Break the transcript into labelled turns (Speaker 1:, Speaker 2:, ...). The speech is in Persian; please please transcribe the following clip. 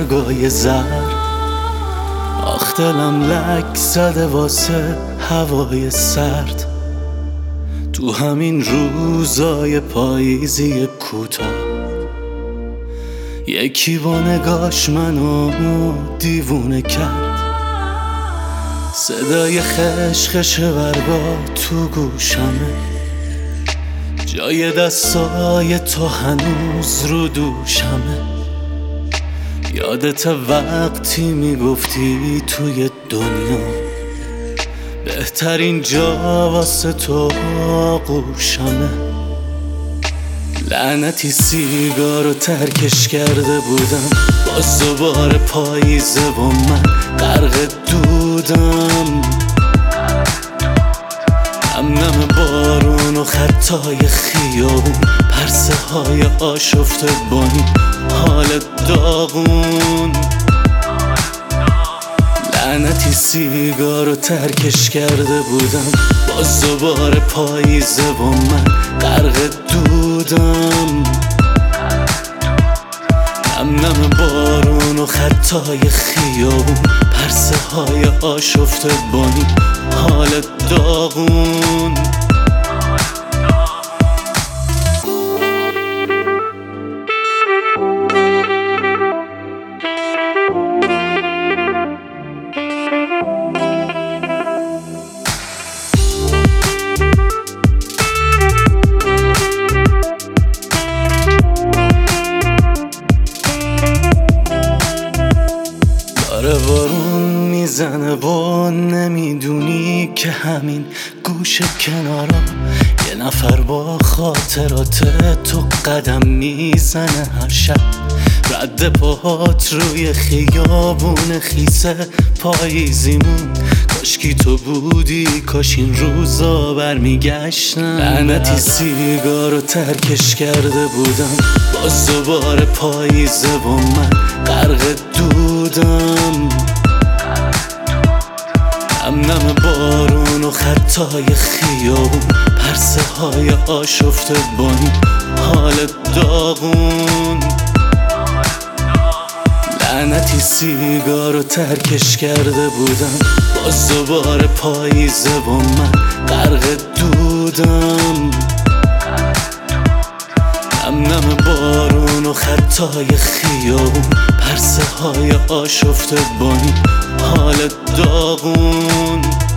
Speaker 1: برگای زرد. آخ دلم لک زده واسه هوای سرد. تو همین روزای پاییزی کوتاه یکی با نگاش منو دیوونه کرد. صدای خشخش برگا تو گوشمه، جای دستای تو هنوز رو دوشمه. یادت وقتی میگفتی توی دنیا بهترین جا واسه تو آغوشمه. لعنتی سیگارو ترکش کرده بودم، باز دوباره پاییزه و من غرق دودم. نم بارون و خطای خیابون، پرسه های آشفته بانی، حال داغون. لعنتی سیگارو ترکش کرده بودم، باز دوباره پاییزه و من غرق دودم. نم بارون و خطای خیابون، پرسه های آشفته بانی، حال داغون. داره بارون میزنه و نمیدونی که همین گوش کنارا یه نفر با خاطرات تو قدم میزنه هر شب. رد پاهات روی خیابون خیسه پاییزیمون، کاشکی تو بودی، کاش این روزا برمیگشتن. لعنتی سیگارو ترکش کرده بودم، باز دوباره پاییزه و من غرق دودم. نم بارون و خطای خیابون، پرسه های آشفته بانی، حال داغون. لعنتی سیگارو ترکش کرده بودم، باز دوباره پاییزه و من غرق دودم. نم بارون و خطای خیابون، پرسه های آشفته بانی، حال داغون.